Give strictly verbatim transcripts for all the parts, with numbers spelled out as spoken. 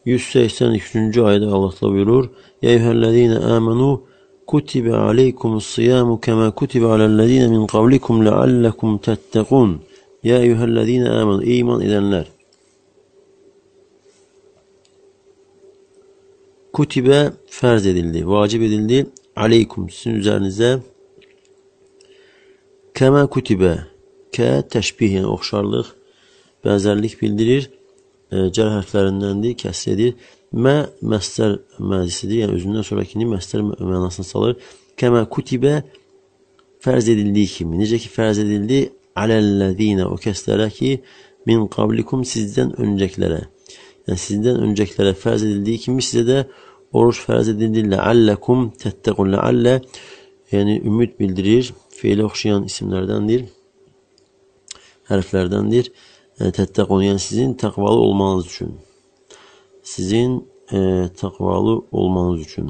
yüz səksən üçüncü ayədə Allah təala buyurur: "Ya eyyuhellezine amenu kutibe aleykumus-siyamu kema kutibe alellezine min qablikum leallekum tettekun." Ya eyyuhellezine amenu, ey iman edenler. Kutibe farz edildi, vacip edildi. Aleykum, sizin üzerinize. Kema kutibe, ke teşbih, yani oxşarlıq, benzerlik bildirir. E, cer harflerindendir, kəsrədir. Mə məstər məzisidir, yəni özündən sonrakini məstər mənasını salır. Kema kutibe farz edildiği kimi, necə ki farz edildi, alellezine, o kəslərə ki, min qablikum, sizdən öncəkilərə. Yəni sizdən öncəkilərə farz edildiği kimi sizə də oruç farz edildi. Leallekum tettekun, lealle, yəni ümid bildirir. Fiile oxşayan isimlərdəndir, hərflərdəndir. Yəni, tettekun, yəni sizin təqvalı olmanız üçün. Sizin e, təqvalı olmanız üçün.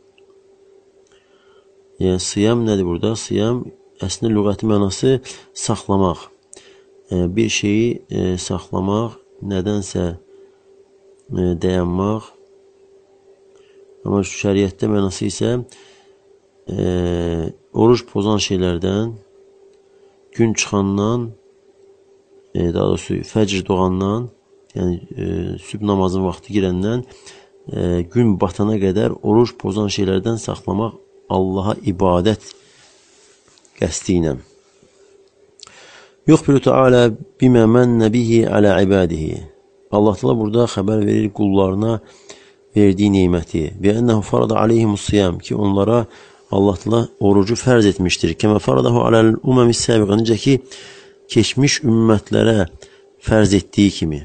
Yəni, siyam nədir burada? Siyam, əslində lüğəti mənası saxlamaq. E, bir şeyi e, saxlamaq, nədənsə e, dayanmaq. Amma şəriətdə mənası isə e, oruç pozan şeylərdən, gün çıxandan, e, daha doğrusu fəcr doğandan, yəni e, sübh namazın vaxtı girəndən, e, gün batana qədər oruç pozan şeylərdən saxlamaq Allaha ibadət qəsdi ilə. Yuxbiru Teala bimə mənnə bihi alə ibadihi. Allah təala burada xəbər verir qullarına verdiyi neməti. Və ennəhu farada aleyhimus-siyam, ki onlara Allah təala orucu fərz etmişdir. Kəmə faradahu aləl uməmis səbiqə, necə ki keçmiş ümmətlərə fərz etdiyi kimi.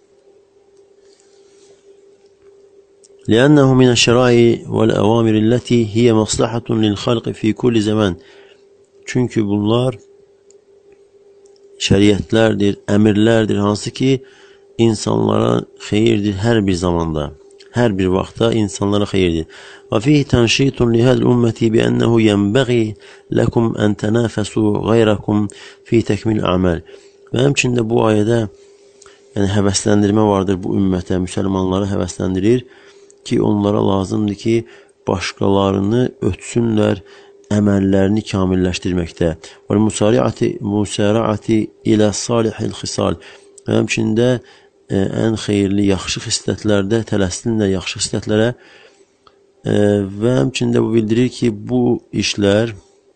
لأنه من الشرائع والأوامر التي هي مصلحة للخلق في كل zaman. Çünki bunlar şəriətlərdir, əmirlərdir, hansı ki insanlara xeyirdir hər bir zamanda, hər bir vaxtda insanlara xeyirdir. Və fihi tənşitun lihədil ümməti bi ənəhu yənbəği ləkum ən tənəfəsu qayrakum fi təkmil əməl. Və həmçində bu ayədə yəni, həvəsləndirmə vardır bu ümmətə, müsəlmanları həvəsləndirir ki, onlara lazımdır ki, başqalarını ötsünlər əməllərini kamilləşdirməkdə. Və musari'ati musari'ati ilə salihil xisal. Və həmçində e, ən xeyirli, yaxşı xislətlərdə tələssinlər yaxşı xislətlərə. E, və həmçində bu bildirir ki, bu işlər,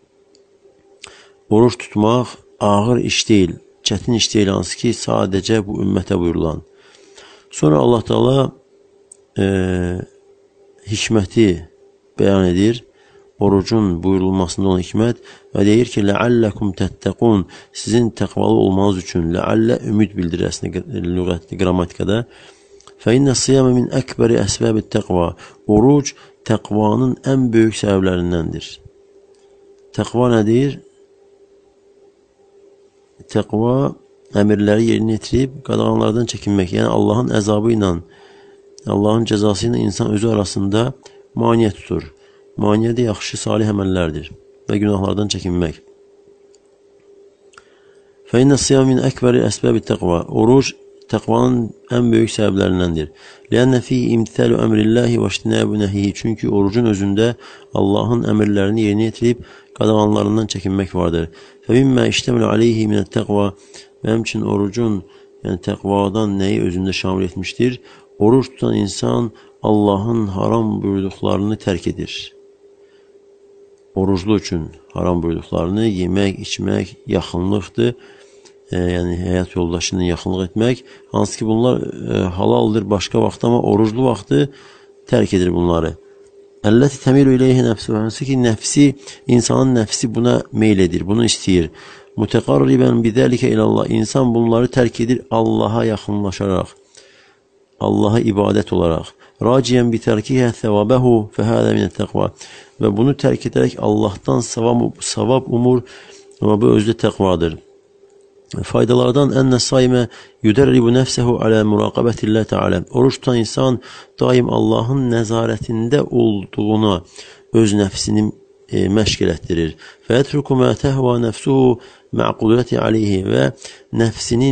oruç tutmaq ağır iş deyil, çətin iş deyil, hansı ki, sadəcə bu ümmətə buyurulan. Sonra Allah Teala e, hikməti bəyan edir. Orucun buyurulmasında olan hikmət və deyir ki, لَعَلَّكُمْ تَتَّقُونَ, sizin təqvalı olmanız üçün. Ləallə ümid bildirir əslində lüğətli, qrammatikada. فَإِنَّ الصِّيَامَ مِنْ أَكْبَرِ أَسْبَابِ التَّقْوَى. Oruc təqvanın ən böyük səbəblərindəndir. Təqva nədir? Təqva əmirləri yerinə yetirib qadağanlardan çəkinmək. Yəni Allahın əzabı ilə, Allahın cəzası ilə insan özü arasında maniyə tutur. Maniyə də yaxşı, salih əməllərdir və günahlardan çəkinmək. فَإِنَّ الصِّيَامَ مِنْ أَكْبَرِ أَسْبَابِ التَّقْوَى. Oruc təqvanın ən böyük səbəblərindəndir. لِأَنَّ فِيهِ إِمْتِثَالُ أَمْرِ اللّٰهِ وَاجْتِنَابُ نَهْيِهِ. Çünki orucun özündə Allahın əmrlərini yerinə yetirib qadağanlarından çəkinmək vardır. فَمِمَّا اِشْتَمِلُ عَلَيْهِ مِنَ التَّقْوَى. Və həmçinin orucun, yəni təqvadan nəyi özündə şamil etmişdir? Oruç tutan insan Allahın haram buyurduqlarını tərk edir. Oruclu üçün haram buyurduqlarını yemək, içmək, yaxınlıqdır. E, yəni həyat yoldaşının yaxınlıq etmək. Hansı ki bunlar e, halaldır başqa vaxt, amma oruclu vaxtı tərk edir bunları. Əlləti təmilu iləyhi nəfsi. Hansı ki nəfsi, insanın nəfsi buna meyl edir, bunu istəyir. Mütəqarribən bidəlikə ilallah. İnsan bunları tərk edir Allaha yaxınlaşaraq, Allaha ibadət olaraq. Raciyən bitərkihə thəvabəhu fəhədə minət-təqva. Və bunu tərk edərək Allahdan savab, savab umur, amma bu özdə təqvadır. Faydalardan ənə saimə yüdərribu nəfsəhu alə muraqabətillə təalə. Oruç tutan insan daim Allahın nəzarətində olduğuna öz nəfsini e, məşq elətdirir. Fəyətruku mə təhva nəfsuhu məqudrəti aleyhi. Və nəfsinin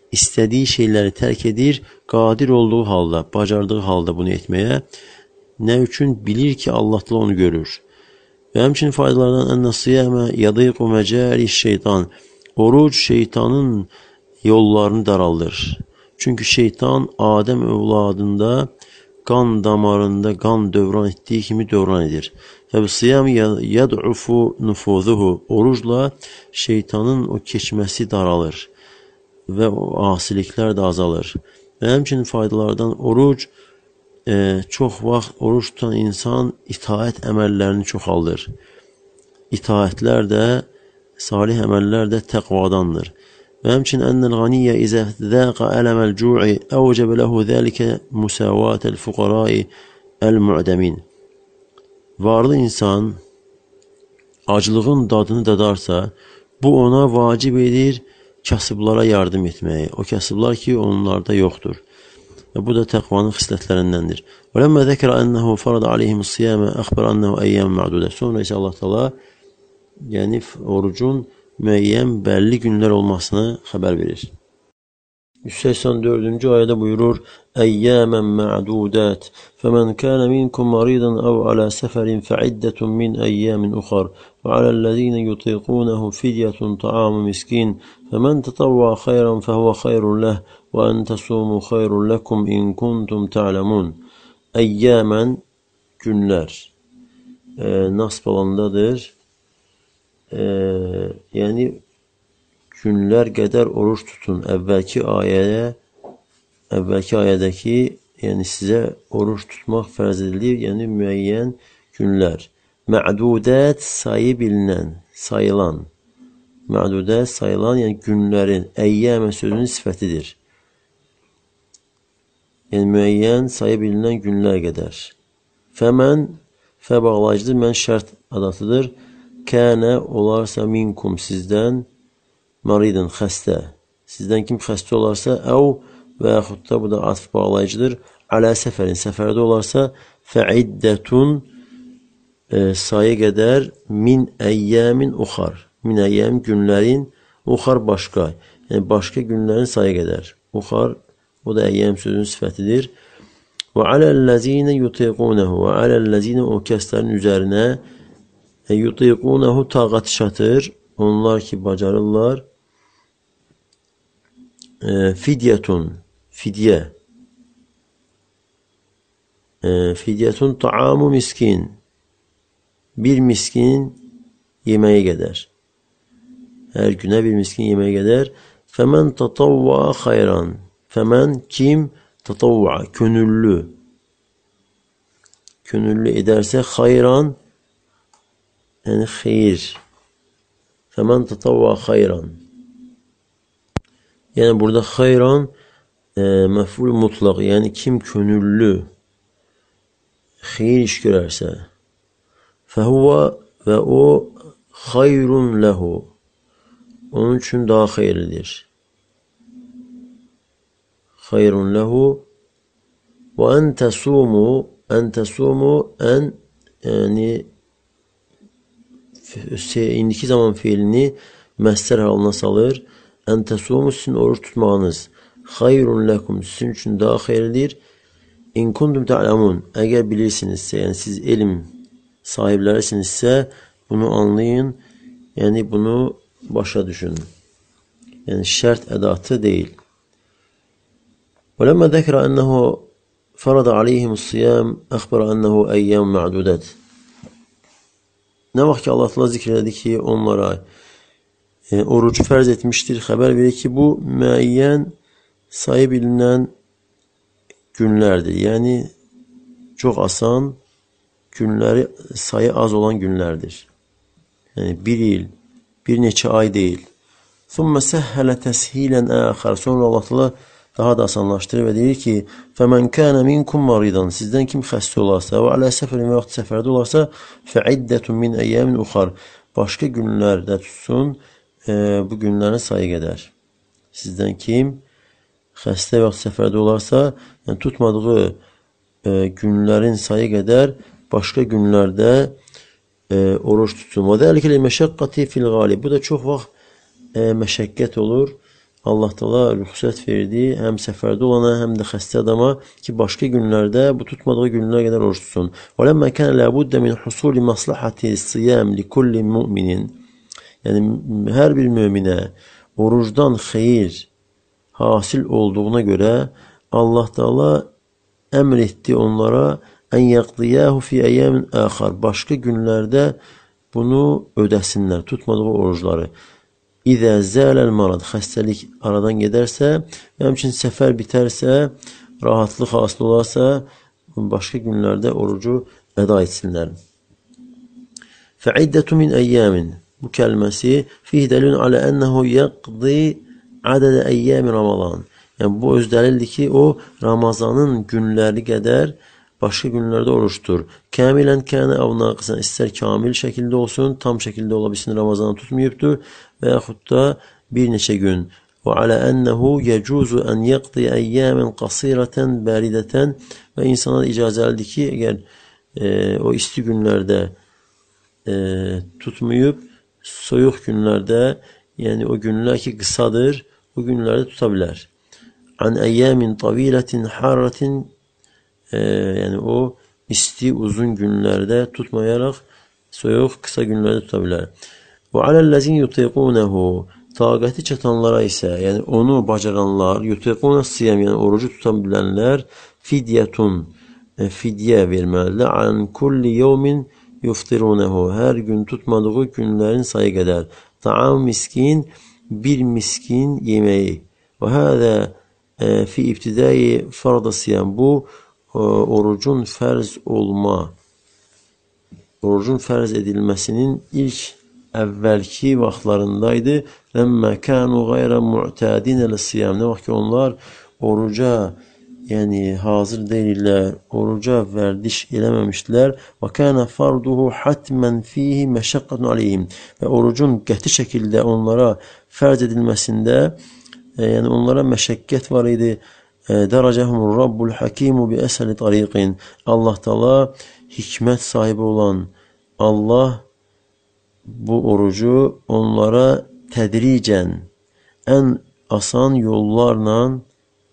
istədiyi şeyləri tərk edir, qadir olduğu halda, bacardığı halda bunu etməyə. Nə üçün? Bilir ki, Allah da onu görür. Və həmçinin faydalardan ən siyamə yadiqu məcəri şeytan. Oruc şeytanın yollarını daraldır. Çünki şeytan Adəm övladında qan damarında qan dövran etdiyi kimi dövran edir. Və bu siyam yad'ufu nufuzuhu. Orucla şeytanın o keçməsi daralır və o asiliklər də azalır. Və həmçinin faydalardan oruc e, çox vaxt oruc tutan insan itaət əməllərini çoxaldır. İtaətlər də, salih əməllər də təqvadandır. Və həmçinin ennel ganiyyə izə zəqa ələməl cu'i əvcəbə ləhu zəlikə müsəvatəl fuqarai əl-mu'dəmin. Varlı insan aclığın dadını dadarsa, bu ona vacib edir kasıblara yardım etməyi. O kasıblar ki, onlarda yoxdur. Və bu da təqvanın xislətlərindəndir. Və ləmmə zəkərə ənəhu farada aleyhimus siyamə əxbər ənəhu əyyəm mə'dudə. Sonra isə Allah təala yəni orucun müəyyən bəlli günlər olmasını xəbər verir. yüz səksən dördüncü ayədə buyurur: "Əyyəmən ma'dudət. Fəmən kana minkum maridan aw ala səfərin fə'iddətun min əyyəmin uxar. Və aləllezina yutiqunahu fidyətun ta'amu miskin. Fəmən tatawwa xeyran fəhvə xeyrun leh və en tasumu xeyrun lekum in kuntum ta'lamun." Əyyəmən günlər. E, nasb olandadır. E, yəni günlər qədər oruç tutun. Əvvəlki ayəyə, əvvəlki ayədəki, yəni sizə oruç tutmaq fərz edilir, yəni müəyyən günlər. Mə'dudət sayı bilinən, sayılan. Mə'dudət sayılan, yəni günlərin, əyyəmə sözünün sifətidir. Yəni müəyyən sayı bilinən günlər qədər. Fəmən, fə bağlayıcıdır, mən şərt adatıdır. Kənə olarsa minkum sizdən, maridin xəstə. Sizdən kim xəstə olarsa, əv və yaxud da bu da atf bağlayıcıdır. Alə səfərin, səfərdə olarsa, fəiddətun e, sayı qədər min əyyəmin uxar. Min əyyəm günlərin, uxar başqa. Yəni başqa günlərin sayı qədər. Uxar, bu da əyyəm sözünün sifətidir. Və aləl-ləzinə yutiqunahu. Və aləl-ləzinə o kəslərin üzərinə e, yutiqunahu taqatı çatır. Onlar ki, bacarırlar. E, fidyətun, fidyə. E, fidyətun ta'amu miskin. Bir miskin yeməyə qədər. Hər günə bir miskin yeməyə qədər. Fəmən tatavva xayran. Fəmən kim? Tatavva, könüllü. Könüllü edərsə xayran, yəni xeyir. Fəmən tatavva xayran. Yəni burada xayran e, məful mutlaq, yəni kim könüllü xeyir iş görərsə, fəhuvə və o xayrun ləhu, onun üçün daha xeyirlidir. Xayrun ləhu və ən təsumu, ən təsumu, ən yəni indiki zaman fiilini məsdər halına salır. Ən təsumu sizin oruç tutmağınız. Xayrun ləkum sizin üçün daha xeyirlidir. İn kuntum ta'lamun. Əgər bilirsinizsə, yəni siz elm sahiblərisinizsə, bunu anlayın. Yəni bunu başa düşün. Yəni şərt ədatı deyil. Və ləmmə zəkra ənəhu farada aleyhimus siyam əxbərə ənəhu əyyəm mə'dudət. Nə vaxt ki, Allah təala zikr edir ki, onlara e, orucu fərz etmişdir, xəbər verir ki, bu müəyyən sayı bilinən günlərdir. Yəni, çox asan günləri, sayı az olan günlərdir. Yəni, bir il, bir neçə ay deyil. Thumma səhhələ təshilən əxər. Sonra Allah təala daha da asanlaşdırır və deyir ki, fəmən kənə minkum maridan. Sizdən kim xəstə olarsa və alə səfərin və yaxud səfərdə olarsa, fəiddətun min əyyəmin uxar. Başqa günlərdə tutsun, e, bu günlərin sayı qədər. Sizdən kim xəstə və yaxud səfərdə olarsa, yəni tutmadığı e, günlərin sayı qədər başqa günlərdə e, oruç tutsun. Və dəlikə məşəqqəti fil qalib. Bu da çox vaxt e, məşəqqət olur. Allah Teala rüxsət verdi həm səfərdə olana, həm də xəstə adama ki, başqa günlərdə bu tutmadığı günlərə qədər oruç tutsun. Və ləmmə kənə ləbuddə min husuli maslahati siyam li kulli mu'minin. Yəni hər bir möminə orucdan xeyir hasil olduğuna görə Allah Teala əmr etdi onlara ən yaqdiyahu fi ayyamin axar. Başqa günlərdə bunu ödəsinlər, tutmadığı orucları. İzə zələl marad, xəstəlik aradan gedərsə, həmçinin səfər bitərsə, rahatlıq hasil olarsa, başqa günlərdə orucu əda etsinlər. Fəiddətu min əyyamin. Bu kəlməsi fih dəlilun alə ənəhu yaqdi ədədə əyyəmi Ramazan. Yəni bu öz dəlildir ki, o Ramazanın günləri qədər başqa günlərdə oruçdur. Kəmilən kənə av naqısan, istər kamil şəkildə olsun, tam şəkildə ola bilsin, Ramazanı tutmayıbdır və yaxud da bir neçə gün. Və alə ənəhu yəcuzu ən yaqdi əyyəmən qasirətən, bəridətən və insana icazəlidir ki, əgər e, o isti günlərdə e, tutmayıb, soyuq günlərdə, yəni o günlər ki, qısadır, o günlərdə tuta bilər. Ən əyyəmin tavilətin, harratin, e, yəni o isti, uzun günlərdə tutmayaraq, soyuq, qısa günlərdə tuta bilər. Və aləl-ləzin yutiqunəhu, taqəti çatanlara isə, yəni onu bacaranlar, yutiqunə siyam, yəni orucu tuta bilənlər, fidyətun, e, fidyə verməlidirlər. Ən kulli yevmin yuftirunəhu, hər gün tutmadığı günlərin sayı qədər. Taam miskin, bir miskin yeməyi. Və hədə e, fi ibtidai farda siyam, bu e, orucun fərz olma, orucun fərz edilməsinin ilk əvvəlki vaxtlarındaydı. Ləmmə kənu qayrə mu'tədinə lis-siyam, nə vaxt ki, onlar oruca, yəni hazır deyirlər, oruca vərdiş eləməmişdilər. Və kənə farduhu hatmən fihi məşəqqətun aleyhim, və orucun qəti şəkildə onlara fərz edilməsində, e, yəni onlara məşəqqət var idi. E, Dərəcəhumur Rabbul Hakimu bi əsəli tariqin, Allah Teala hikmət sahibi olan Allah bu orucu onlara tədricən, ən asan yollarla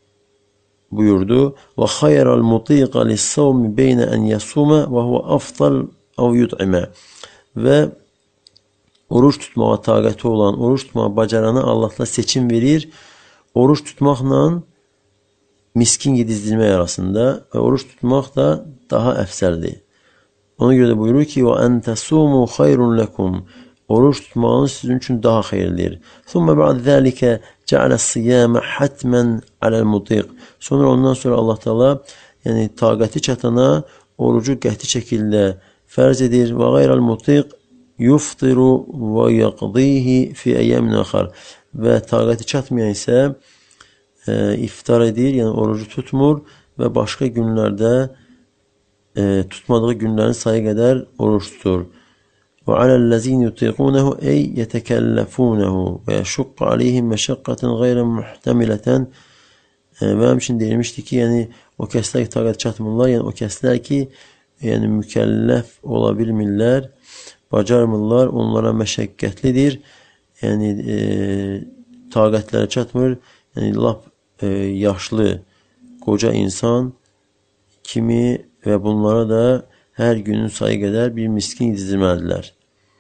buyurdu. Və xayrəl mutiqa lis-savmi beynə ən yasuma və huve afdal av yut'imə. Və oruç tutmağa taqəti olan, oruç tutmağa bacarana Allah da seçim verir. Oruç tutmaqla miskin yedizdirmək arasında və oruç tutmaq da daha əfsəldir. Ona görə də buyurur ki, və ən təsumu xayrun ləkum, oruç tutmağınız sizin üçün daha xeyirlidir. Thumma ba'd zəlikə ca'aləs-siyamə hatmən aləl-mutiq. Sonra ondan sonra Allah Teala, yəni taqəti çatana orucu qəti şəkildə fərz edir. Və qayrəl-mutiq yuftiru və yaqdihi fi əyyəmin axar. Və taqəti çatmayan isə e, iftar edir, yəni orucu tutmur və başqa günlərdə e, tutmadığı günlərin sayı qədər oruç tutur. Və aləl-ləzin yutiqunehu ey yetəkəlləfunehu və yəşuqqə aleyhim məşəqqətən qayrə muhtəmilətən. Və həmçin deyilmişdir ki, yəni o kəslər ki, taqət çatmırlar, yəni o kəslər ki, yəni mükəlləf ola bilmirlər, bacarmırlar, onlara məşəqqətlidir, yəni e, taqətləri çatmır, yəni lap e, yaşlı, qoca insan kimi və bunlara da hər günün sayı qədər bir miskin yedizdirməlidirlər.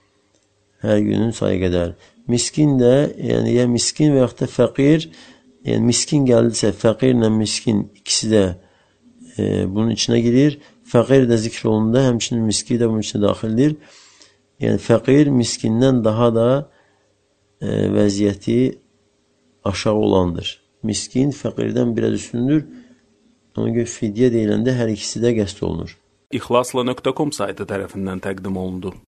Hər günün sayı qədər. Miskin də, yəni ya miskin və yaxud da fəqir, yəni miskin gəldisə, fəqirlə miskin ikisi də e, bunun içinə girir. Fəqir də zikr olunanda, həmçinin miskin də bunun içinə daxildir. Yəni fəqir miskindən daha da e, vəziyyəti aşağı olandır. Miskin fəqirdən biraz üstündür. Ona görə fidyə deyiləndə hər ikisi də qəsd olunur. İxlasla nöqtə com saytı tərəfindən təqdim olundu.